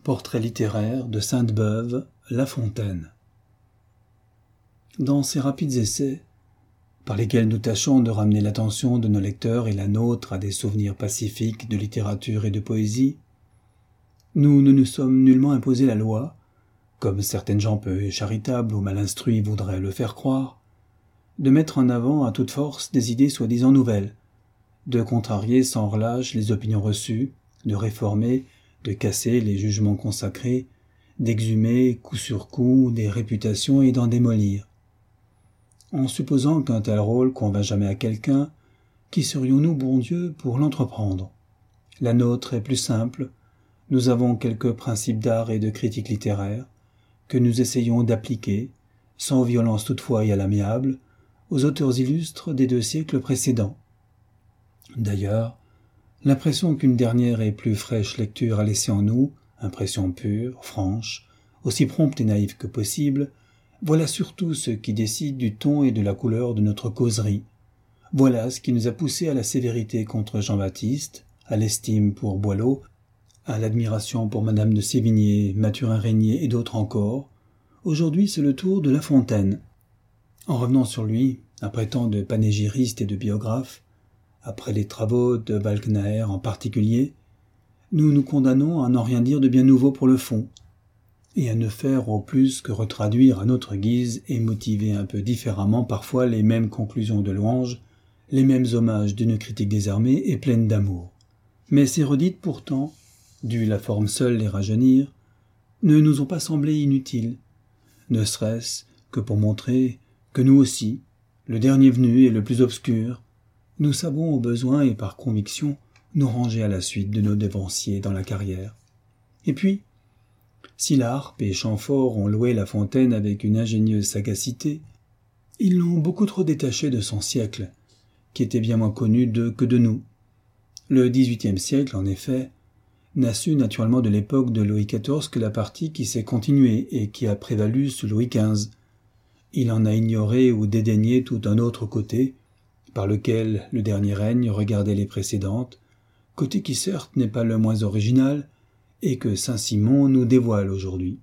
Portrait littéraire de Sainte-Beuve, La Fontaine. Dans ces rapides essais, par lesquels nous tâchons de ramener l'attention de nos lecteurs et la nôtre à des souvenirs pacifiques de littérature et de poésie, nous ne nous sommes nullement imposé la loi, comme certaines gens peu charitables ou mal instruits voudraient le faire croire, de mettre en avant à toute force des idées soi-disant nouvelles, de contrarier sans relâche les opinions reçues, de réformer, de casser les jugements consacrés, d'exhumer coup sur coup des réputations et d'en démolir. En supposant qu'un tel rôle convainc jamais à quelqu'un, qui serions-nous, bon Dieu, pour l'entreprendre? La nôtre est plus simple, nous avons quelques principes d'art et de critique littéraire, que nous essayons d'appliquer, sans violence toutefois et à l'amiable, aux auteurs illustres des 2 siècles précédents. D'ailleurs, l'impression qu'une dernière et plus fraîche lecture a laissée en nous, impression pure, franche, aussi prompte et naïve que possible, voilà surtout ce qui décide du ton et de la couleur de notre causerie. Voilà ce qui nous a poussés à la sévérité contre Jean-Baptiste, à l'estime pour Boileau, à l'admiration pour Madame de Sévigné, Mathurin-Régnier et d'autres encore. Aujourd'hui, c'est le tour de La Fontaine. En revenant sur lui, après tant de panégyristes et de biographes, après les travaux de Walcknaer en particulier, nous nous condamnons à n'en rien dire de bien nouveau pour le fond, et à ne faire au plus que retraduire à notre guise et motiver un peu différemment parfois les mêmes conclusions de louange, les mêmes hommages d'une critique désarmée et pleine d'amour. Mais ces redites pourtant, dû la forme seule les rajeunir, ne nous ont pas semblé inutiles, ne serait-ce que pour montrer que nous aussi, le dernier venu et le plus obscur, nous savons au besoin et par conviction nous ranger à la suite de nos devanciers dans la carrière. Et puis, si la harpe et Chamfort ont loué La Fontaine avec une ingénieuse sagacité, ils l'ont beaucoup trop détaché de son siècle, qui était bien moins connu d'eux que de nous. Le XVIIIe siècle, en effet, n'a su naturellement de l'époque de Louis XIV que la partie qui s'est continuée et qui a prévalu sous Louis XV. Il en a ignoré ou dédaigné tout un autre côté, par lequel le dernier règne regardait les précédentes, côté qui certes n'est pas le moins original, et que Saint-Simon nous dévoile aujourd'hui.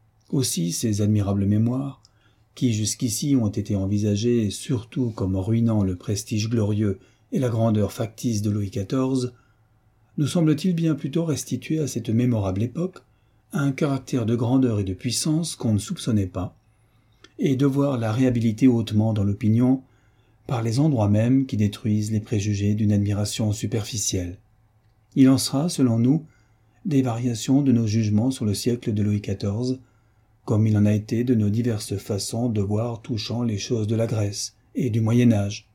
Aussi ces admirables mémoires, qui jusqu'ici ont été envisagées surtout comme ruinant le prestige glorieux et la grandeur factice de Louis XIV, nous semble-t-il bien plutôt restituer à cette mémorable époque un caractère de grandeur et de puissance qu'on ne soupçonnait pas, et de voir la réhabiliter hautement dans l'opinion par les endroits mêmes qui détruisent les préjugés d'une admiration superficielle. Il en sera, selon nous, des variations de nos jugements sur le siècle de Louis XIV, comme il en a été de nos diverses façons de voir touchant les choses de la Grèce et du Moyen-Âge.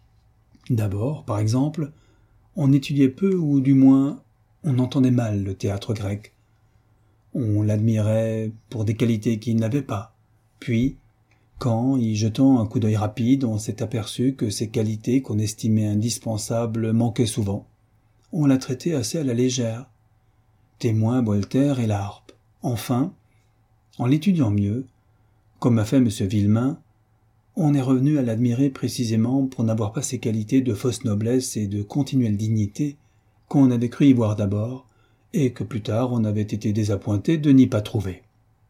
D'abord, par exemple, on étudiait peu ou du moins on entendait mal le théâtre grec. On l'admirait pour des qualités qu'il n'avait pas. Puis, quand, y jetant un coup d'œil rapide, on s'est aperçu que ces qualités qu'on estimait indispensables manquaient souvent, on l'a traitait assez à la légère. Témoin Voltaire et la harpe. Enfin, en l'étudiant mieux, comme a fait M. Villemain, on est revenu à l'admirer précisément pour n'avoir pas ces qualités de fausse noblesse et de continuelle dignité qu'on avait cru y voir d'abord, et que plus tard on avait été désappointé de n'y pas trouver.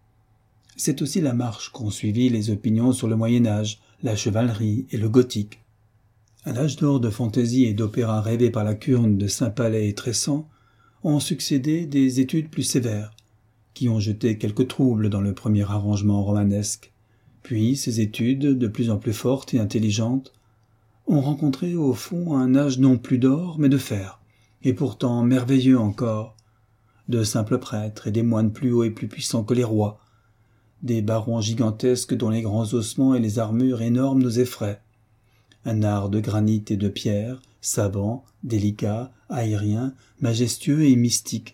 C'est aussi la marche qu'ont suivi les opinions sur le Moyen-Âge, la chevalerie et le gothique. À l'âge d'or de fantaisie et d'opéra rêvé par la curne de Saint-Palais et Tressan, ont succédé des études plus sévères, qui ont jeté quelques troubles dans le premier arrangement romanesque. Puis ces études, de plus en plus fortes et intelligentes, ont rencontré au fond un âge non plus d'or mais de fer, et pourtant merveilleux encore, de simples prêtres et des moines plus hauts et plus puissants que les rois, des barons gigantesques dont les grands ossements et les armures énormes nous effraient, un art de granit et de pierre, savant, délicat, aérien, majestueux et mystique.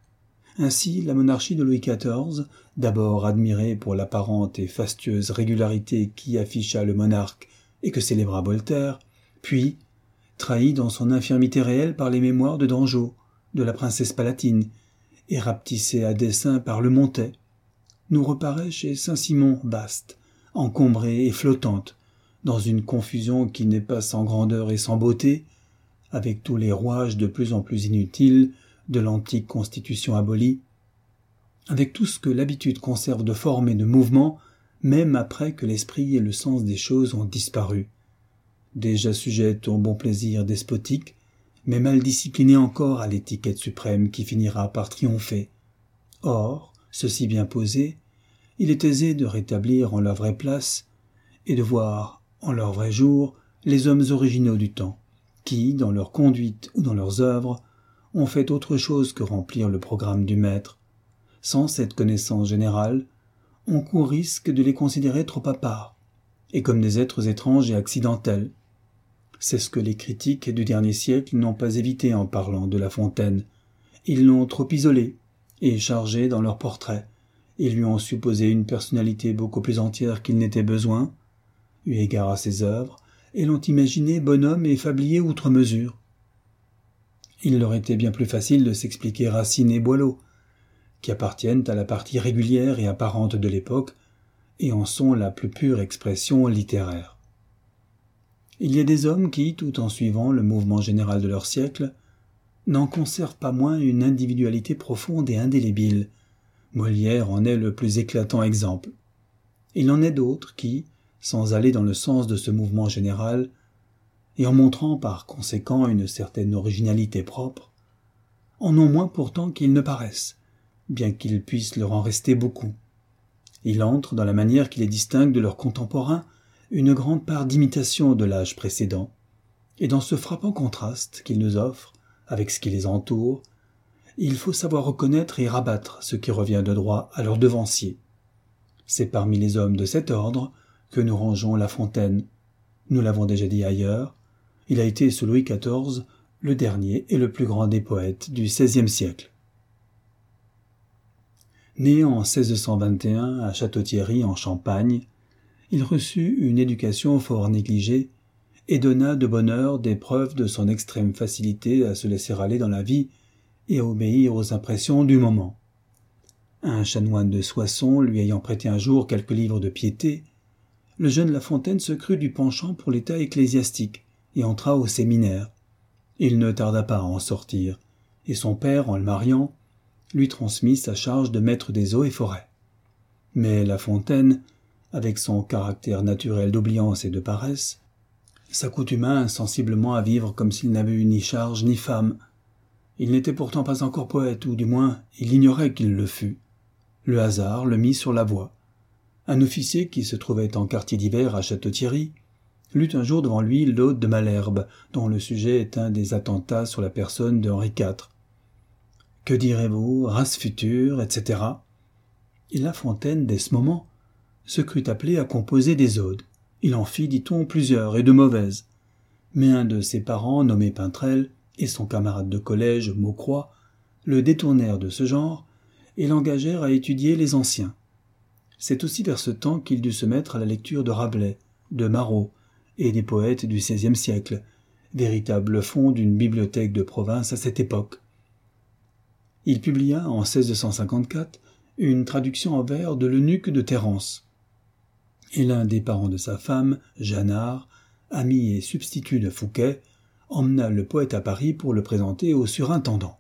Ainsi, la monarchie de Louis XIV, d'abord admirée pour l'apparente et fastueuse régularité qui afficha le monarque et que célébra Voltaire, puis trahie dans son infirmité réelle par les mémoires de Dangeau, de la princesse Palatine, et rapetissée à dessein par le Montet, nous reparaît chez Saint-Simon vaste, encombrée et flottante, dans une confusion qui n'est pas sans grandeur et sans beauté, avec tous les rouages de plus en plus inutiles de l'antique constitution abolie, avec tout ce que l'habitude conserve de forme et de mouvement, même après que l'esprit et le sens des choses ont disparu. Déjà sujette au bon plaisir despotique, mais mal disciplinée encore à l'étiquette suprême qui finira par triompher. Or, ceci bien posé, il est aisé de rétablir en leur vraie place et de voir, en leur vrai jour, les hommes originaux du temps, qui, dans leur conduite ou dans leurs œuvres, ont fait autre chose que remplir le programme du maître. Sans cette connaissance générale, on court risque de les considérer trop à part, et comme des êtres étranges et accidentels. C'est ce que les critiques du dernier siècle n'ont pas évité en parlant de La Fontaine. Ils l'ont trop isolé et chargé dans leur portrait. Ils lui ont supposé une personnalité beaucoup plus entière qu'il n'était besoin, eu égard à ses œuvres, et l'ont imaginé bonhomme et fablier outre mesure. Il leur était bien plus facile de s'expliquer Racine et Boileau, qui appartiennent à la partie régulière et apparente de l'époque, et en sont la plus pure expression littéraire. Il y a des hommes qui, tout en suivant le mouvement général de leur siècle, n'en conservent pas moins une individualité profonde et indélébile. Molière en est le plus éclatant exemple. Il en est d'autres qui, sans aller dans le sens de ce mouvement général, et en montrant par conséquent une certaine originalité propre, en ont moins pourtant qu'ils ne paraissent, bien qu'il puisse leur en rester beaucoup. Il entre dans la manière qui les distingue de leurs contemporains une grande part d'imitation de l'âge précédent, et dans ce frappant contraste qu'ils nous offrent avec ce qui les entoure, il faut savoir reconnaître et rabattre ce qui revient de droit à leurs devanciers. C'est parmi les hommes de cet ordre que nous rangeons La Fontaine. Nous l'avons déjà dit ailleurs, il a été sous Louis XIV le dernier et le plus grand des poètes du XVIe siècle. Né en 1621 à Château-Thierry en Champagne, il reçut une éducation fort négligée et donna de bonne heure des preuves de son extrême facilité à se laisser aller dans la vie et à obéir aux impressions du moment. Un chanoine de Soissons lui ayant prêté un jour quelques livres de piété, le jeune La Fontaine se crut du penchant pour l'état ecclésiastique et entra au séminaire. Il ne tarda pas à en sortir, et son père, en le mariant, lui transmit sa charge de maître des eaux et forêts. Mais La Fontaine, avec son caractère naturel d'oubliance et de paresse, s'accoutuma insensiblement à vivre comme s'il n'avait eu ni charge ni femme. Il n'était pourtant pas encore poète, ou du moins il ignorait qu'il le fût. Le hasard le mit sur la voie. Un officier qui se trouvait en quartier d'hiver à Château-Thierry lut un jour devant lui l'Ode de Malherbe, dont le sujet est un des attentats sur la personne de Henri IV. « Que direz-vous, race future, etc. » Et La Fontaine, dès ce moment, se crut appelé à composer des odes. Il en fit, dit-on, plusieurs, et de mauvaises. Mais un de ses parents, nommé Pintrel, et son camarade de collège, Maucroix, le détournèrent de ce genre et l'engagèrent à étudier les anciens. C'est aussi vers ce temps qu'il dut se mettre à la lecture de Rabelais, de Marot et des poètes du XVIe siècle, véritable fond d'une bibliothèque de province à cette époque. Il publia en 1654 une traduction en vers de l'Eunuque de Thérence. Et l'un des parents de sa femme, Jeannard, ami et substitut de Fouquet, emmena le poète à Paris pour le présenter au surintendant.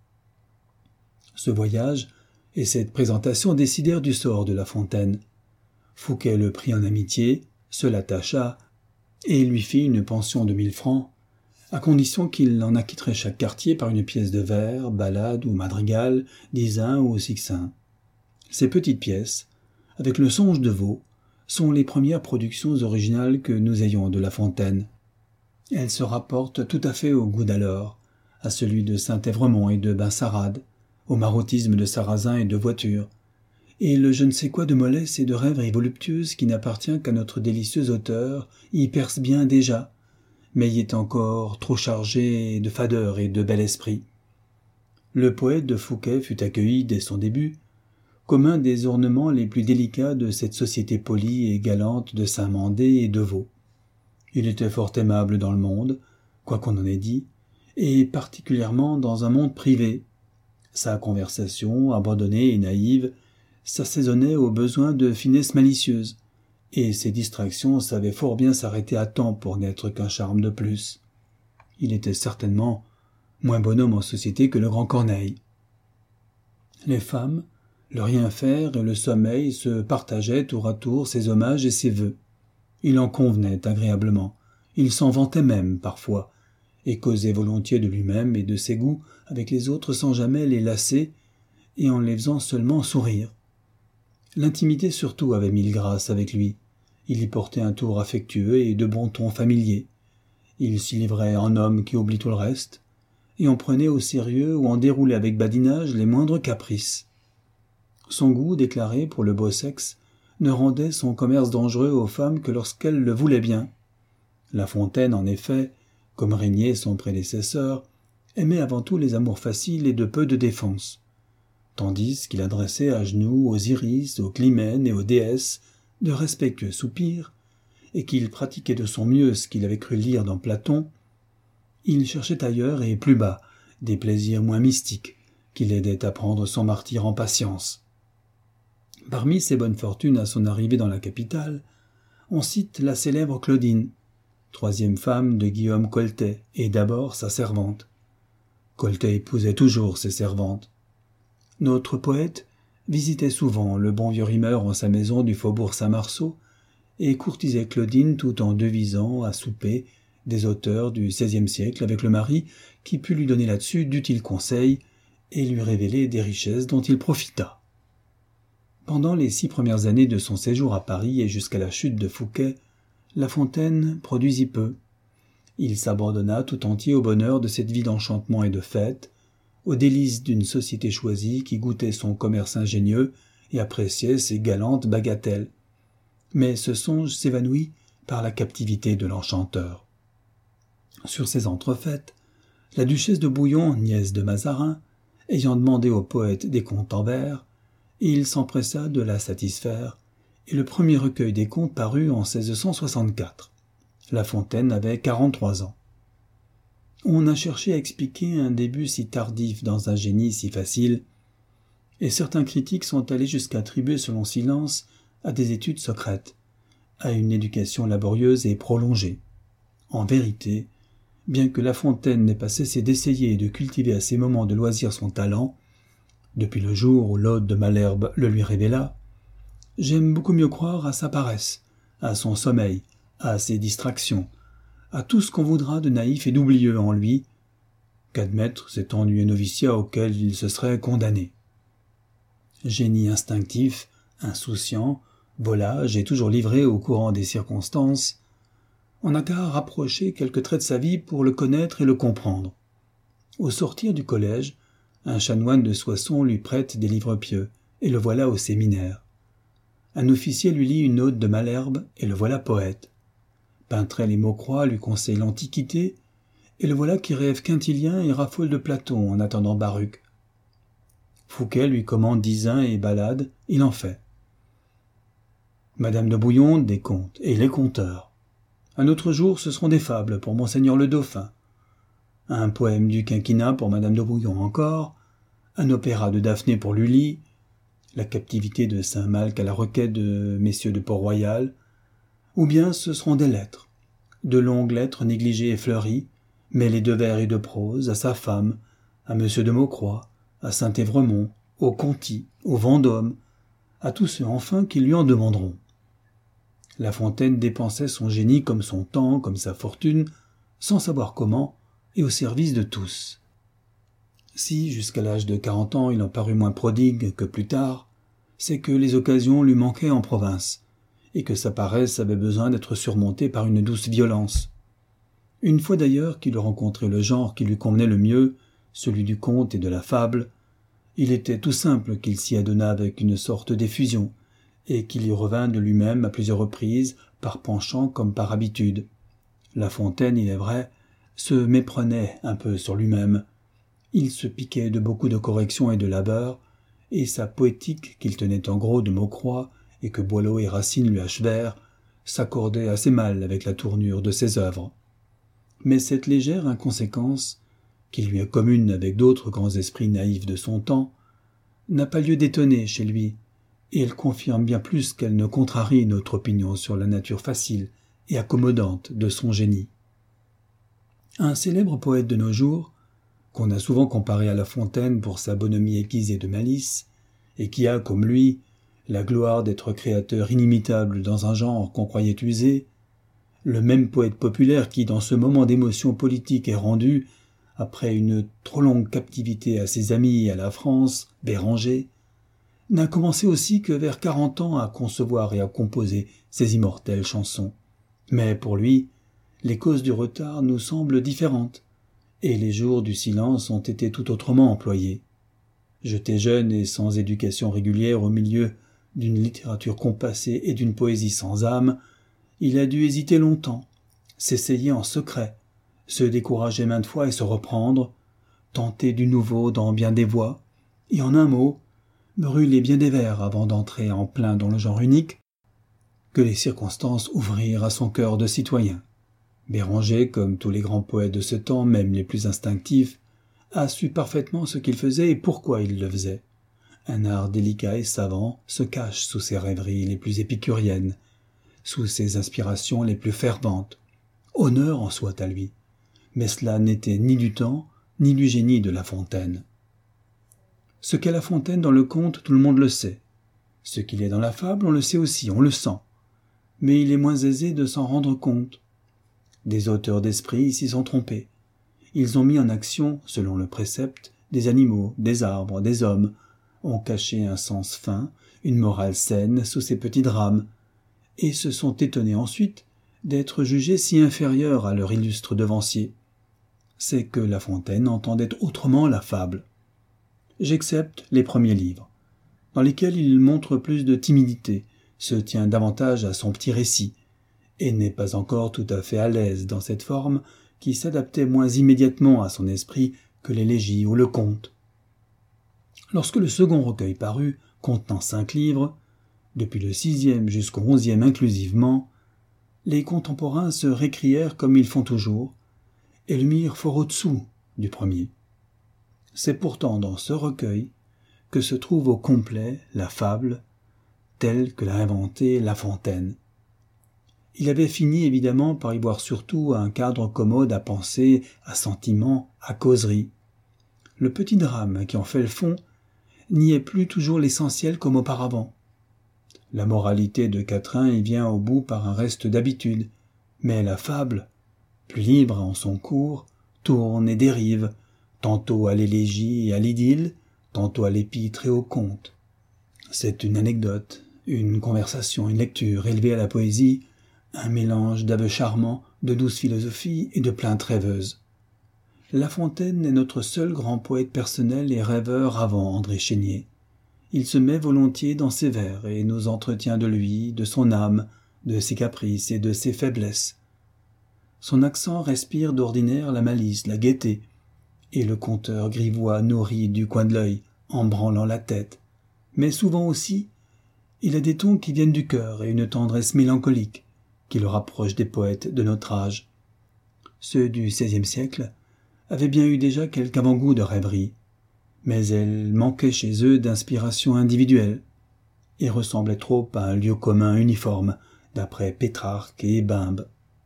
Ce voyage et cette présentation décidèrent du sort de La Fontaine. Fouquet le prit en amitié, se l'attacha et lui fit une pension de 1000 francs, à condition qu'il en acquitterait chaque quartier par une pièce de vers, ballade ou madrigal, dizain ou sixin. Ces petites pièces, avec le songe de veau, sont les premières productions originales que nous ayons de La Fontaine. Elles se rapportent tout à fait au goût d'alors, à celui de Saint-Évremont et de Benserade, au marotisme de Sarrazin et de Voiture, et le je ne sais quoi de mollesse et de rêverie voluptueuse qui n'appartient qu'à notre délicieux auteur y perce bien déjà, mais y est encore trop chargé de fadeur et de bel esprit. Le poète de Fouquet fut accueilli dès son début comme un des ornements les plus délicats de cette société polie et galante de Saint-Mandé et de Vaud. Il était fort aimable dans le monde, quoi qu'on en ait dit, et particulièrement dans un monde privé. Sa conversation, abandonnée et naïve, s'assaisonnait aux besoins de finesse malicieuse, et ses distractions savaient fort bien s'arrêter à temps pour n'être qu'un charme de plus. Il était certainement moins bonhomme en société que le grand Corneille. Les femmes, Le rien faire et le sommeil se partageaient tour à tour ses hommages et ses vœux. Il en convenait agréablement, il s'en vantait même parfois, et causait volontiers de lui-même et de ses goûts avec les autres sans jamais les lasser, et en les faisant seulement sourire. L'intimité surtout avait mille grâces avec lui. Il y portait un tour affectueux et de bon ton familier. Il s'y livrait en homme qui oublie tout le reste, et en prenait au sérieux ou en déroulait avec badinage les moindres caprices. Son goût déclaré pour le beau sexe ne rendait son commerce dangereux aux femmes que lorsqu'elles le voulaient bien. La Fontaine, en effet, comme Régnier son prédécesseur, aimait avant tout les amours faciles et de peu de défense, tandis qu'il adressait à genoux aux Iris, aux Clymènes et aux déesses de respectueux soupirs, et qu'il pratiquait de son mieux ce qu'il avait cru lire dans Platon, il cherchait ailleurs et plus bas des plaisirs moins mystiques qui l'aidaient à prendre son martyre en patience. Parmi ses bonnes fortunes à son arrivée dans la capitale, on cite la célèbre Claudine, troisième femme de Guillaume Coltet et d'abord sa servante. Coltet épousait toujours ses servantes. Notre poète visitait souvent le bon vieux rimeur en sa maison du faubourg Saint-Marceau et courtisait Claudine tout en devisant à souper des auteurs du XVIe siècle avec le mari qui put lui donner là-dessus d'utiles conseils et lui révéler des richesses dont il profita. Pendant les 6 premières années de son séjour à Paris et jusqu'à la chute de Fouquet, La Fontaine produisit peu. Il s'abandonna tout entier au bonheur de cette vie d'enchantement et de fête, aux délices d'une société choisie qui goûtait son commerce ingénieux et appréciait ses galantes bagatelles. Mais ce songe s'évanouit par la captivité de l'enchanteur. Sur ces entrefaites, la duchesse de Bouillon, nièce de Mazarin, ayant demandé au poète des contes en vers, il s'empressa de la satisfaire, et le premier recueil des contes parut en 1664. La Fontaine avait 43 ans. On a cherché à expliquer un début si tardif dans un génie si facile, et certains critiques sont allés jusqu'à attribuer selon silence à des études secrètes, à une éducation laborieuse et prolongée. En vérité, bien que La Fontaine n'ait pas cessé d'essayer et de cultiver à ses moments de loisir son talent, depuis le jour où l'ode de Malherbe le lui révéla, j'aime beaucoup mieux croire à sa paresse, à son sommeil, à ses distractions, à tout ce qu'on voudra de naïf et d'oublieux en lui, qu'admettre cet ennuyeux noviciat auquel il se serait condamné. Génie instinctif, insouciant, volage et toujours livré au courant des circonstances, on n'a qu'à rapprocher quelques traits de sa vie pour le connaître et le comprendre. Au sortir du collège, un chanoine de Soissons lui prête des livres pieux, et le voilà au séminaire. Un officier lui lit une ode de Malherbe, et le voilà poète. Pintrel et Maucroix lui conseillent l'Antiquité, et le voilà qui rêve quintilien et raffole de Platon en attendant Baruch. Fouquet lui commande Dizains et ballades, il en fait. Madame de Bouillon, des contes, et les conteurs. Un autre jour, ce seront des fables pour Monseigneur le Dauphin. Un poème du quinquina pour Madame de Bouillon encore, un opéra de Daphné pour Lully, la captivité de Saint-Malc à la requête de messieurs de Port-Royal, ou bien ce seront des lettres, de longues lettres négligées et fleuries, mêlées de vers et de prose à sa femme, à monsieur de Maucroix, à Saint-Évremont, au Conti, au Vendôme, à tous ceux enfin qui lui en demanderont. La Fontaine dépensait son génie comme son temps, comme sa fortune, sans savoir comment, et au service de tous. Si, jusqu'à l'âge de 40 ans, il en parut moins prodigue que plus tard, c'est que les occasions lui manquaient en province, et que sa paresse avait besoin d'être surmontée par une douce violence. Une fois d'ailleurs qu'il eut rencontré le genre qui lui convenait le mieux, celui du conte et de la fable, il était tout simple qu'il s'y adonna avec une sorte d'effusion, et qu'il y revint de lui-même à plusieurs reprises, par penchant comme par habitude. La Fontaine, il est vrai, se méprenait un peu sur lui-même. Il se piquait de beaucoup de corrections et de labeur, et sa poétique qu'il tenait en gros de Maucroix et que Boileau et Racine lui achevèrent, s'accordait assez mal avec la tournure de ses œuvres. Mais cette légère inconséquence, qui lui est commune avec d'autres grands esprits naïfs de son temps, n'a pas lieu d'étonner chez lui, et elle confirme bien plus qu'elle ne contrarie notre opinion sur la nature facile et accommodante de son génie. Un célèbre poète de nos jours, qu'on a souvent comparé à La Fontaine pour sa bonhomie aiguisée de malice, et qui a, comme lui, la gloire d'être créateur inimitable dans un genre qu'on croyait usé, le même poète populaire qui, dans ce moment d'émotion politique, est rendu, après une trop longue captivité à ses amis et à la France, Béranger, n'a commencé aussi que vers 40 ans à concevoir et à composer ses immortelles chansons. Mais pour lui, les causes du retard nous semblent différentes, et les jours du silence ont été tout autrement employés. Jeté jeune et sans éducation régulière au milieu d'une littérature compassée et d'une poésie sans âme, il a dû hésiter longtemps, s'essayer en secret, se décourager maintes fois et se reprendre, tenter du nouveau dans bien des voies, et en un mot, brûler bien des vers avant d'entrer en plein dans le genre unique que les circonstances ouvrirent à son cœur de citoyen. Béranger, comme tous les grands poètes de ce temps, même les plus instinctifs, a su parfaitement ce qu'il faisait et pourquoi il le faisait. Un art délicat et savant se cache sous ses rêveries les plus épicuriennes, sous ses inspirations les plus ferventes. Honneur en soit à lui. Mais cela n'était ni du temps, ni du génie de La Fontaine. Ce qu'est La Fontaine dans le conte, tout le monde le sait. Ce qu'il est dans la fable, on le sait aussi, on le sent. Mais il est moins aisé de s'en rendre compte. Des auteurs d'esprit s'y sont trompés. Ils ont mis en action, selon le précepte, des animaux, des arbres, des hommes, ont caché un sens fin, une morale saine sous ces petits drames, et se sont étonnés ensuite d'être jugés si inférieurs à leur illustre devancier. C'est que La Fontaine entendait autrement la fable. J'accepte les premiers livres, dans lesquels il montre plus de timidité, se tient davantage à son petit récit, et n'est pas encore tout à fait à l'aise dans cette forme qui s'adaptait moins immédiatement à son esprit que l'élégie ou le conte. Lorsque le second recueil parut, contenant 5 livres, depuis le 6e jusqu'au 11e inclusivement, les contemporains se récrièrent comme ils font toujours, et le mirent fort au-dessous du premier. C'est pourtant dans ce recueil que se trouve au complet la fable, telle que l'a inventée La Fontaine. Il avait fini évidemment par y voir surtout un cadre commode à pensée, à sentiment, à causerie. Le petit drame qui en fait le fond n'y est plus toujours l'essentiel comme auparavant. La moralité de Quatrain y vient au bout par un reste d'habitude, mais la fable, plus libre en son cours, tourne et dérive, tantôt à l'élégie et à l'idylle, tantôt à l'épître et au conte. C'est une anecdote, une conversation, une lecture élevée à la poésie, un mélange d'aveux charmants, de douce philosophie et de plaintes rêveuses. La Fontaine est notre seul grand poète personnel et rêveur avant André Chénier. Il se met volontiers dans ses vers et nous entretient de lui, de son âme, de ses caprices et de ses faiblesses. Son accent respire d'ordinaire la malice, la gaieté, et le conteur grivois nourrit du coin de l'œil, en branlant la tête. Mais souvent aussi, il a des tons qui viennent du cœur et une tendresse mélancolique, qui le rapproche des poètes de notre âge. Ceux du XVIe siècle avaient bien eu déjà quelque avant-goût de rêverie, mais elle manquait chez eux d'inspiration individuelle, et ressemblait trop à un lieu commun uniforme, d'après Pétrarque et Bimbe.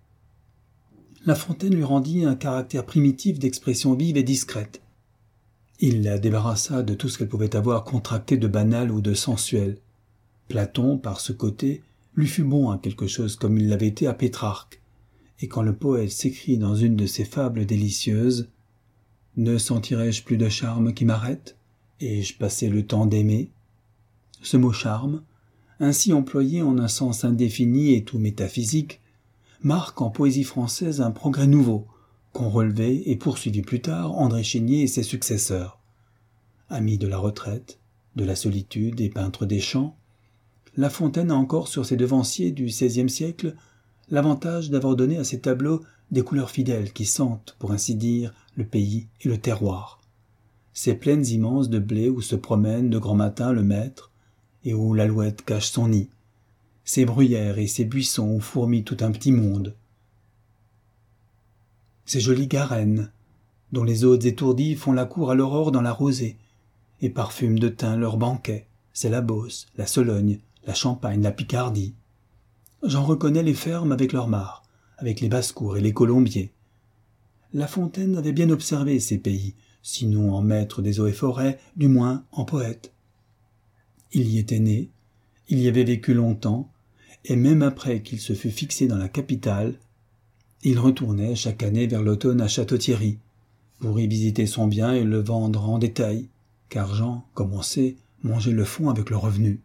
La Fontaine lui rendit un caractère primitif d'expression vive et discrète. Il la débarrassa de tout ce qu'elle pouvait avoir contracté de banal ou de sensuel. Platon, par ce côté, lui fut bon à quelque chose comme il l'avait été à Pétrarque, et quand le poète s'écrie dans une de ses fables délicieuses « Ne sentirais-je plus de charme qui m'arrête? Ai-je passé le temps d'aimer ?» Ce mot « charme », ainsi employé en un sens indéfini et tout métaphysique, marque en poésie française un progrès nouveau, qu'ont relevé et poursuivi plus tard André Chénier et ses successeurs. Ami de la retraite, de la solitude et peintre des champs, La Fontaine a encore sur ses devanciers du XVIe siècle l'avantage d'avoir donné à ses tableaux des couleurs fidèles qui sentent, pour ainsi dire, le pays et le terroir. Ces plaines immenses de blé où se promène de grand matin le maître et où l'alouette cache son nid, ces bruyères et ces buissons où fourmille tout un petit monde, ces jolies garennes dont les hôtes étourdis font la cour à l'aurore dans la rosée et parfument de thym leur banquet, c'est la Beauce, la Sologne, la Champagne, la Picardie. J'en reconnais les fermes avec leurs mares, avec les basses-cours et les colombiers. La Fontaine avait bien observé ces pays, sinon en maître des eaux et forêts, du moins en poète. Il y était né, il y avait vécu longtemps, et même après qu'il se fût fixé dans la capitale, il retournait chaque année vers l'automne à Château-Thierry, pour y visiter son bien et le vendre en détail, car Jean, comme on sait, mangeait le fonds avec le revenu.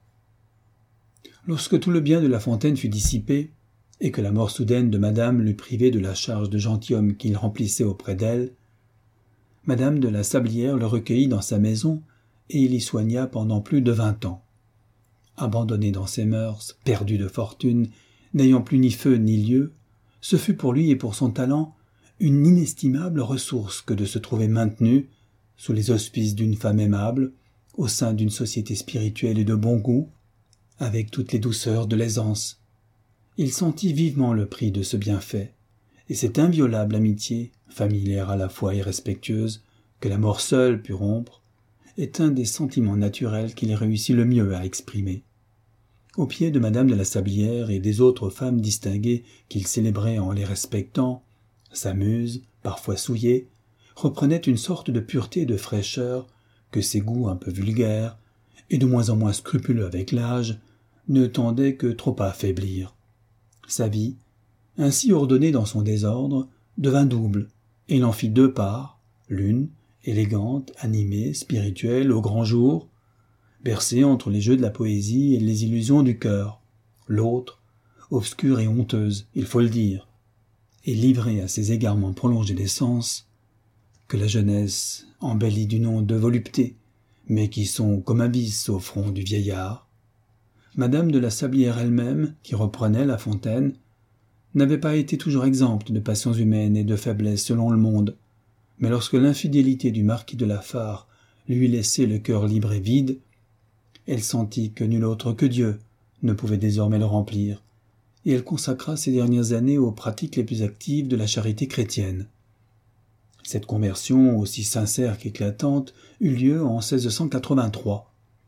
Lorsque tout le bien de La Fontaine fut dissipé, et que la mort soudaine de madame l'eut privé de la charge de gentilhomme qu'il remplissait auprès d'elle, madame de la Sablière le recueillit dans sa maison et il y soigna pendant plus de 20 ans. Abandonné dans ses mœurs, perdu de fortune, n'ayant plus ni feu ni lieu, ce fut pour lui et pour son talent une inestimable ressource que de se trouver maintenu, sous les auspices d'une femme aimable, au sein d'une société spirituelle et de bon goût, avec toutes les douceurs de l'aisance. Il sentit vivement le prix de ce bienfait, et cette inviolable amitié, familière à la fois et respectueuse, que la mort seule put rompre, est un des sentiments naturels qu'il réussit le mieux à exprimer. Au pied de madame de la Sablière et des autres femmes distinguées qu'il célébrait en les respectant, sa muse, parfois souillée, reprenait une sorte de pureté et de fraîcheur que ses goûts un peu vulgaires, et de moins en moins scrupuleux avec l'âge, ne tendaient que trop à affaiblir. Sa vie, ainsi ordonnée dans son désordre, devint double, et il en fit 2 parts, l'une, élégante, animée, spirituelle, au grand jour, bercée entre les jeux de la poésie et les illusions du cœur, l'autre, obscure et honteuse, il faut le dire, et livrée à ces égarements prolongés des sens, que la jeunesse embellit du nom de volupté, mais qui sont comme un vice au front du vieillard. Madame de la Sablière elle-même, qui reprenait La Fontaine, n'avait pas été toujours exempte de passions humaines et de faiblesses selon le monde, mais lorsque l'infidélité du marquis de la Fare lui laissait le cœur libre et vide, elle sentit que nul autre que Dieu ne pouvait désormais le remplir, et elle consacra ses dernières années aux pratiques les plus actives de la charité chrétienne. Cette conversion, aussi sincère qu'éclatante, eut lieu en 1683.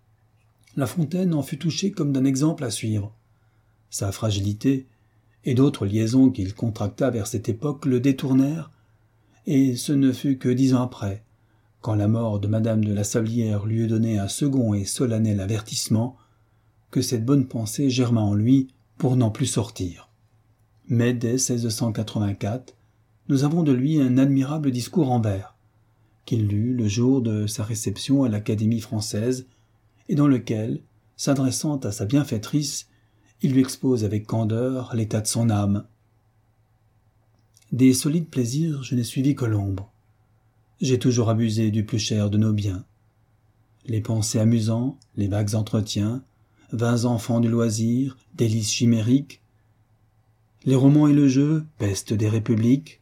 La Fontaine en fut touché comme d'un exemple à suivre. Sa fragilité et d'autres liaisons qu'il contracta vers cette époque le détournèrent, et ce ne fut que 10 ans après, quand la mort de madame de la Sablière lui eut donné un second et solennel avertissement, que cette bonne pensée germa en lui pour n'en plus sortir. Mais dès 1684, nous avons de lui un admirable discours en vers, qu'il lut le jour de sa réception à l'Académie française, et dans lequel, s'adressant à sa bienfaitrice, il lui expose avec candeur l'état de son âme. Des solides plaisirs je n'ai suivi que l'ombre. J'ai toujours abusé du plus cher de nos biens. Les pensées amusants, les vagues entretiens, vains enfants du loisir, délices chimériques, les romans et le jeu, peste des républiques,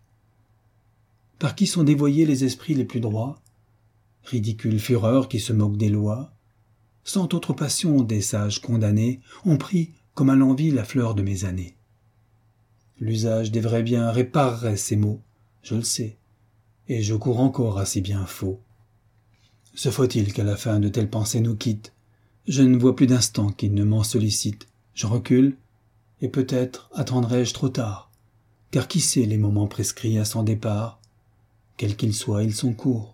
par qui sont dévoyés les esprits les plus droits, ridicules fureurs qui se moquent des lois, sans autre passion des sages condamnés, ont pris comme à l'envi la fleur de mes années. L'usage des vrais biens réparerait ces maux, je le sais, et je cours encore à ces biens faux. Se faut-il qu'à la fin de telles pensées nous quittent? Je ne vois plus d'instant qu'ils ne m'en sollicitent. Je recule, et peut-être attendrai-je trop tard, car qui sait les moments prescrits à son départ? Quels qu'ils soient, ils sont courts.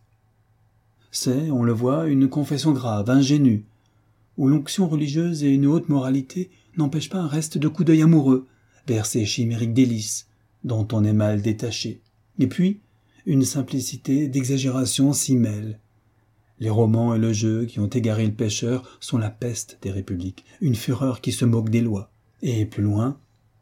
C'est, on le voit, une confession grave, ingénue, où l'onction religieuse et une haute moralité n'empêchent pas un reste de coup d'œil amoureux vers ces chimériques délices dont on est mal détaché. Et puis, une simplicité d'exagération s'y mêle. Les romans et le jeu qui ont égaré le pécheur sont la peste des républiques, une fureur qui se moque des lois. Et plus loin,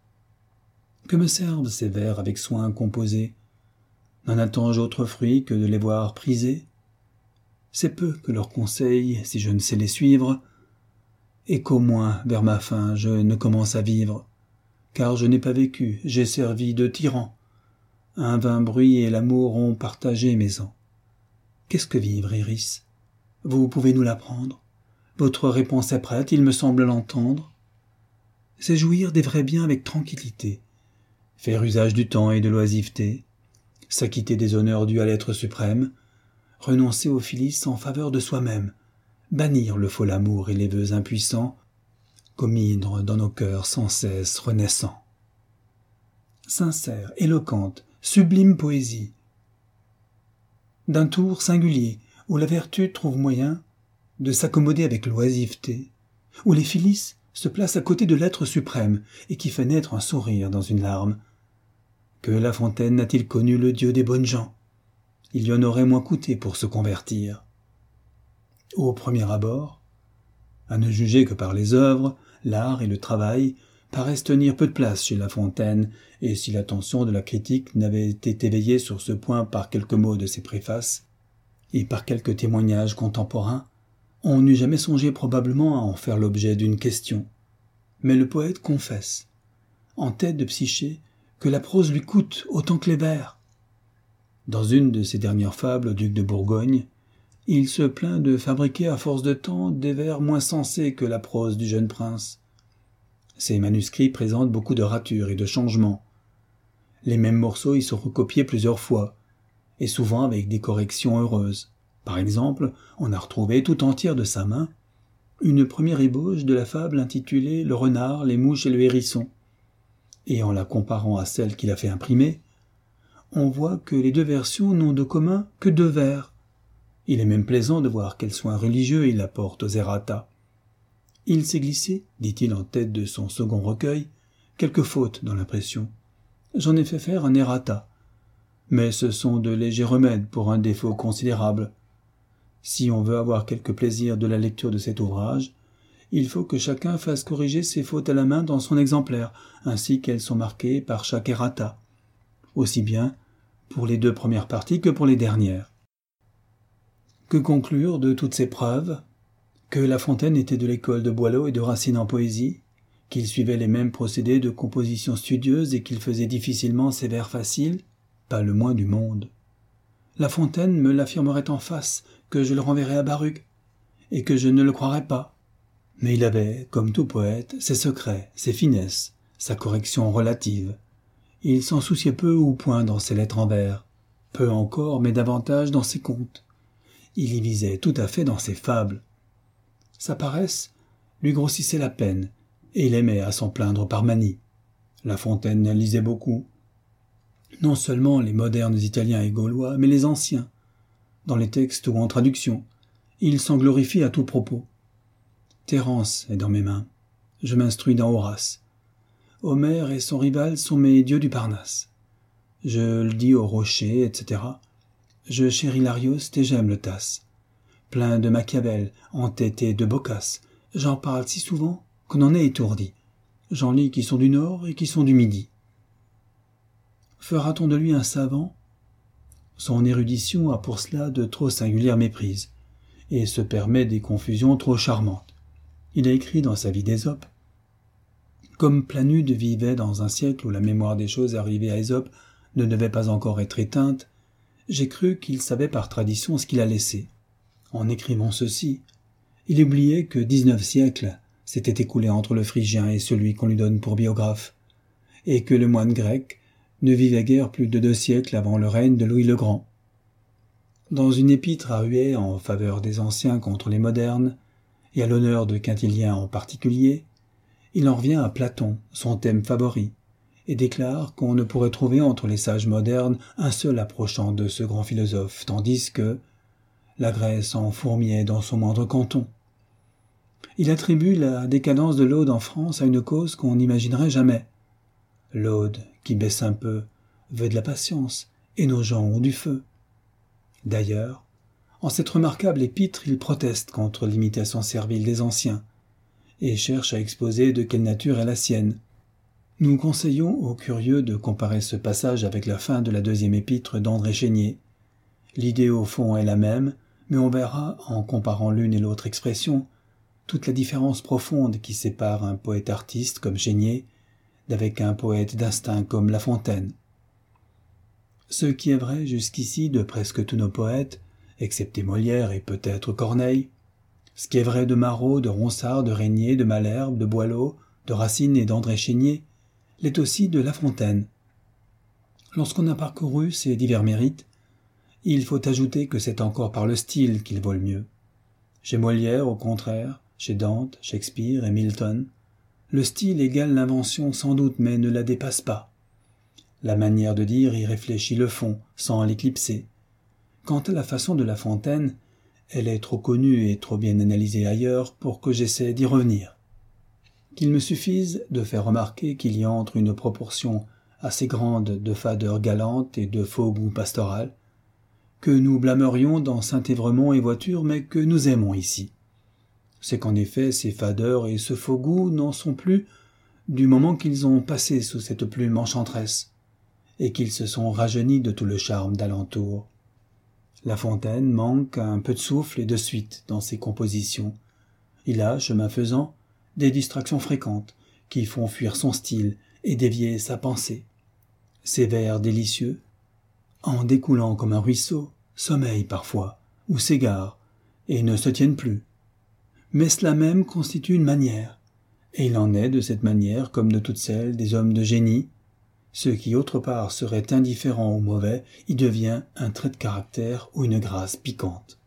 que me servent ces vers avec soin composés? N'en attends-je autre fruit que de les voir prisés? C'est peu que leurs conseils, si je ne sais les suivre, et qu'au moins, vers ma fin, je ne commence à vivre, car je n'ai pas vécu, j'ai servi de tyran. Un vain bruit et l'amour ont partagé mes ans. Qu'est-ce que vivre, Iris? Vous pouvez nous l'apprendre? Votre réponse est prête, il me semble l'entendre. C'est jouir des vrais biens avec tranquillité, faire usage du temps et de l'oisiveté, s'acquitter des honneurs dus à l'être suprême, renoncer aux filices en faveur de soi-même, bannir le fol amour et les vœux impuissants, comminre dans nos cœurs sans cesse renaissants. Sincère, éloquente, sublime poésie. D'un tour singulier, où la vertu trouve moyen de s'accommoder avec l'oisiveté, où les Phyllis se placent à côté de l'être suprême et qui fait naître un sourire dans une larme. Que La Fontaine n'a-t-il connu le Dieu des bonnes gens? Il y en aurait moins coûté pour se convertir. Au premier abord, à ne juger que par les œuvres, l'art et le travail paraissent tenir peu de place chez La Fontaine, et si l'attention de la critique n'avait été éveillée sur ce point par quelques mots de ses préfaces, et par quelques témoignages contemporains, on n'eût jamais songé probablement à en faire l'objet d'une question. Mais le poète confesse, en tête de Psyché, que la prose lui coûte autant que les vers. Dans une de ses dernières fables au duc de Bourgogne, il se plaint de fabriquer à force de temps des vers moins sensés que la prose du jeune prince. Ces manuscrits présentent beaucoup de ratures et de changements. Les mêmes morceaux y sont recopiés plusieurs fois, et souvent avec des corrections heureuses. Par exemple, on a retrouvé tout entière de sa main une première ébauche de la fable intitulée « Le renard, les mouches et le hérisson ». Et en la comparant à celle qu'il a fait imprimer, on voit que les deux versions n'ont de commun que 2 vers. Il est même plaisant de voir quel soin religieux il apporte aux errata. Il s'est glissé, dit-il en tête de son second recueil, quelques fautes dans l'impression. J'en ai fait faire un errata. Mais ce sont de légers remèdes pour un défaut considérable. Si on veut avoir quelque plaisir de la lecture de cet ouvrage, il faut que chacun fasse corriger ses fautes à la main dans son exemplaire, ainsi qu'elles sont marquées par chaque errata, aussi bien pour les 2 premières parties que pour les dernières. Que conclure de toutes ces preuves? Que La Fontaine était de l'école de Boileau et de Racine en poésie, qu'il suivait les mêmes procédés de composition studieuse et qu'il faisait difficilement ses vers faciles? Pas le moins du monde. La Fontaine me l'affirmerait en face, que je le renverrais à Baruch, et que je ne le croirais pas. Mais il avait, comme tout poète, ses secrets, ses finesses, sa correction relative. Il s'en souciait peu ou point dans ses lettres en vers, peu encore, mais davantage dans ses contes. Il y visait tout à fait dans ses fables. Sa paresse lui grossissait la peine, et il aimait à s'en plaindre par manie. La Fontaine lisait beaucoup. Non seulement les modernes italiens et gaulois, mais les anciens. Dans les textes ou en traduction, il s'en glorifie à tout propos. Terence est dans mes mains. Je m'instruis dans Horace. Homère et son rival sont mes dieux du Parnasse. Je le dis au rocher, etc. Je chéris l'Arioste et j'aime le Tasse. Plein de Machiavel, entêté de Boccace. J'en parle si souvent qu'on en est étourdi. J'en lis qui sont du Nord et qui sont du Midi. Fera-t-on de lui un savant? Son érudition a pour cela de trop singulières méprises, et se permet des confusions trop charmantes. Il a écrit dans sa vie d'Ésope: comme Planude vivait dans un siècle où la mémoire des choses arrivées à Ésope ne devait pas encore être éteinte, j'ai cru qu'il savait par tradition ce qu'il a laissé. En écrivant ceci, il oubliait que 19 siècles s'étaient écoulés entre le Phrygien et celui qu'on lui donne pour biographe, et que le moine grec ne vivait guère plus de 2 siècles avant le règne de Louis le Grand. Dans une épître à Huet en faveur des anciens contre les modernes, et à l'honneur de Quintilien en particulier, il en revient à Platon, son thème favori, et déclare qu'on ne pourrait trouver entre les sages modernes un seul approchant de ce grand philosophe, tandis que la Grèce en fourmillait dans son moindre canton. Il attribue la décadence de l'Aude en France à une cause qu'on n'imaginerait jamais. L'Aude, qui baisse un peu, veut de la patience, et nos gens ont du feu. D'ailleurs, en cette remarquable épître, il proteste contre l'imitation servile des anciens, et cherche à exposer de quelle nature est la sienne. Nous conseillons aux curieux de comparer ce passage avec la fin de la 2e épître d'André Chénier. L'idée au fond est la même, mais on verra, en comparant l'une et l'autre expression, toute la différence profonde qui sépare un poète artiste comme Chénier d'avec un poète d'instinct comme La Fontaine. Ce qui est vrai jusqu'ici de presque tous nos poètes, excepté Molière et peut-être Corneille, ce qui est vrai de Marot, de Ronsard, de Régnier, de Malherbe, de Boileau, de Racine et d'André Chénier, l'est aussi de La Fontaine. Lorsqu'on a parcouru ces divers mérites, il faut ajouter que c'est encore par le style qu'il vaut le mieux. Chez Molière, au contraire, chez Dante, Shakespeare et Milton, le style égale l'invention sans doute, mais ne la dépasse pas. La manière de dire y réfléchit le fond, sans l'éclipser. Quant à la façon de La Fontaine, Elle est trop connue et trop bien analysée ailleurs pour que j'essaie d'y revenir. Qu'il me suffise de faire remarquer qu'il y entre une proportion assez grande de fadeur galante et de faux goût pastoral, que nous blâmerions dans Saint-Évremont et voiture, mais que nous aimons ici. C'est qu'en effet, ces fadeurs et ce faux goût n'en sont plus du moment qu'ils ont passé sous cette plume enchanteresse, et qu'ils se sont rajeunis de tout le charme d'alentour. La Fontaine manque un peu de souffle et de suite dans ses compositions. Il a, chemin faisant, des distractions fréquentes qui font fuir son style et dévier sa pensée. Ses vers délicieux, en découlant comme un ruisseau, sommeillent parfois, ou s'égarent, et ne se tiennent plus. Mais cela même constitue une manière, et il en est de cette manière comme de toutes celles des hommes de génie. Ce qui autre part serait indifférent ou mauvais y devient un trait de caractère ou une grâce piquante.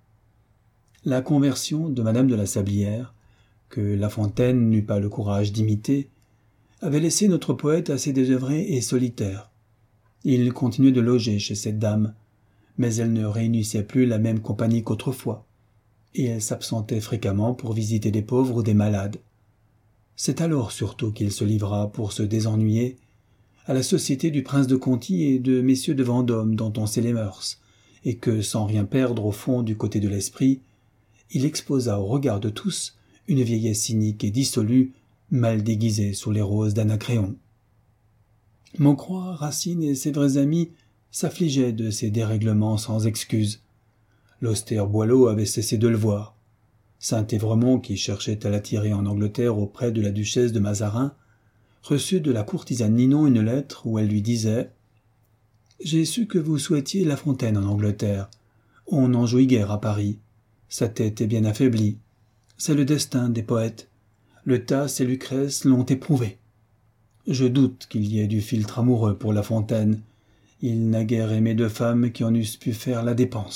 La conversion de Madame de la Sablière, que La Fontaine n'eut pas le courage d'imiter, avait laissé notre poète assez désœuvré et solitaire. Il continuait de loger chez cette dame, mais elle ne réunissait plus la même compagnie qu'autrefois, et elle s'absentait fréquemment pour visiter des pauvres ou des malades. C'est alors surtout qu'il se livra, pour se désennuyer, à la société du prince de Conti et de messieurs de Vendôme dont on sait les mœurs, et que, sans rien perdre au fond du côté de l'esprit, il exposa au regard de tous une vieillesse cynique et dissolue, mal déguisée sous les roses d'Anacréon. Maucroix, Racine et ses vrais amis s'affligeaient de ces dérèglements sans excuse. L'austère Boileau avait cessé de le voir. Saint-Évremont, qui cherchait à l'attirer en Angleterre auprès de la duchesse de Mazarin, reçut de la courtisane Ninon une lettre où elle lui disait « J'ai su que vous souhaitiez La Fontaine en Angleterre. On n'en jouit guère à Paris. Sa tête est bien affaiblie. C'est le destin des poètes. Le Tasse et Lucrèce l'ont éprouvé. Je doute qu'il y ait du philtre amoureux pour La Fontaine. Il n'a guère aimé de femmes qui en eussent pu faire la dépense. »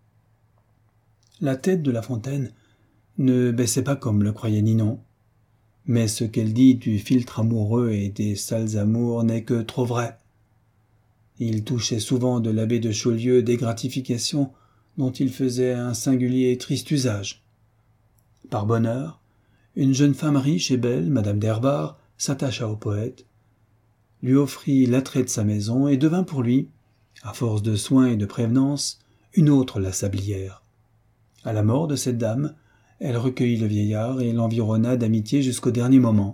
La tête de La Fontaine ne baissait pas comme le croyait Ninon. Mais ce qu'elle dit du philtre amoureux et des sales amours n'est que trop vrai. Il touchait souvent de l'abbé de Chaulieu des gratifications dont il faisait un singulier et triste usage. Par bonheur, une jeune femme riche et belle, Madame d'Hervart, s'attacha au poète, lui offrit l'attrait de sa maison et devint pour lui, à force de soins et de prévenance, une autre La Sablière. À la mort de cette dame, elle recueillit le vieillard et l'environna d'amitié jusqu'au dernier moment.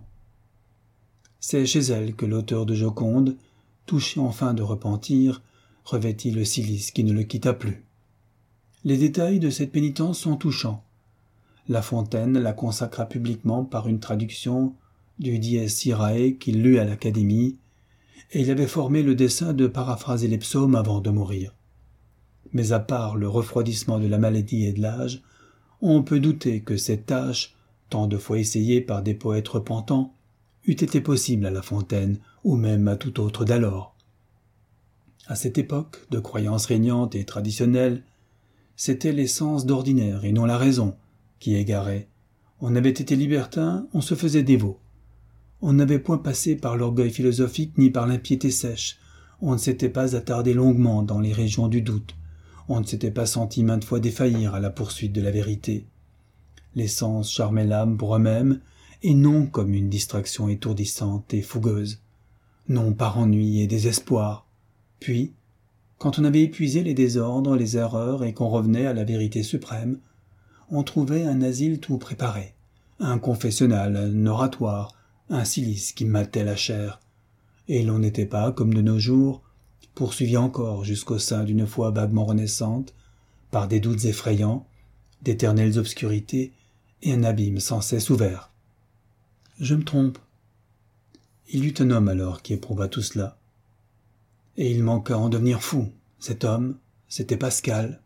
C'est chez elle que l'auteur de Joconde, touché enfin de repentir, revêtit le cilice qui ne le quitta plus. Les détails de cette pénitence sont touchants. La Fontaine la consacra publiquement par une traduction du Dies Irae qu'il lut à l'Académie, et il avait formé le dessein de paraphraser les psaumes avant de mourir. Mais à part le refroidissement de la maladie et de l'âge, on peut douter que cette tâche, tant de fois essayée par des poètes repentants, eût été possible à La Fontaine, ou même à tout autre d'alors. À cette époque de croyances régnantes et traditionnelles, c'était les sens d'ordinaire et non la raison qui égarait. On avait été libertin, on se faisait dévot. On n'avait point passé par l'orgueil philosophique ni par l'impiété sèche. On ne s'était pas attardé longuement dans les régions du doute. On ne s'était pas senti maintes fois défaillir à la poursuite de la vérité. Les sens charmaient l'âme pour eux-mêmes, et non comme une distraction étourdissante et fougueuse, non par ennui et désespoir. Puis, quand on avait épuisé les désordres, les erreurs, et qu'on revenait à la vérité suprême, on trouvait un asile tout préparé, un confessionnal, un oratoire, un cilice qui matait la chair, et l'on n'était pas, comme de nos jours, poursuivi encore jusqu'au sein d'une foi vaguement renaissante, par des doutes effrayants, d'éternelles obscurités et un abîme sans cesse ouvert. Je me trompe. Il y eut un homme alors qui éprouva tout cela. Et il manqua en devenir fou. Cet homme, c'était Pascal.